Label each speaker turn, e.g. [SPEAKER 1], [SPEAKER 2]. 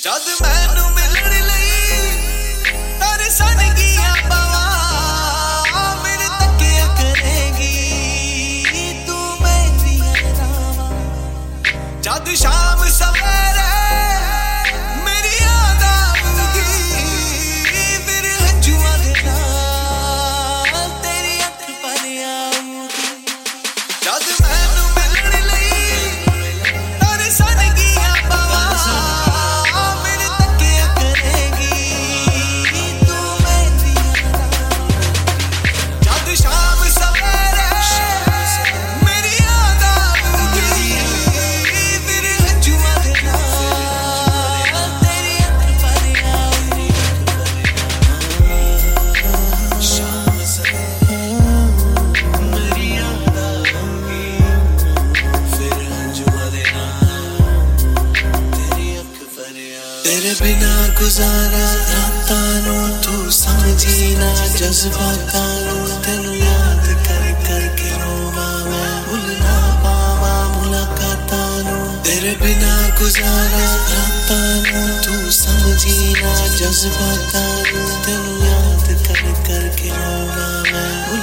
[SPEAKER 1] जद मैनू मिलण लई तरसन गिया बावा मेरे तकिया करेगी तू मेरी रावा जद शाम सवेरे मेरी याद आऊगी फिर हंजुआ दे नाल तेरी अख पर आऊगी जद मैनू मिलण लई तरसन गिया बावा मेरे तकिया करेगी तू मेरी रावा जद शाम सवेरे मेरी याद आऊगी फिर हंजुआ दे नाल तेरी अख पर आऊगी शाम सवेरे मेरी याद आऊगी फिर हंजुआ दे नाल तेरी अख पर आऊगी तेरे बिना गुजारा रातां नूं तू समझी ना जज्बातां नूं तेनू याद कर कर के रोवां मैं भुल ना पावां मुलाकातां नूं तेरे बिना गुजारा रातां नूं तू समझी ना जज्बातां नूं तेनू याद कर कर के रोवां मैं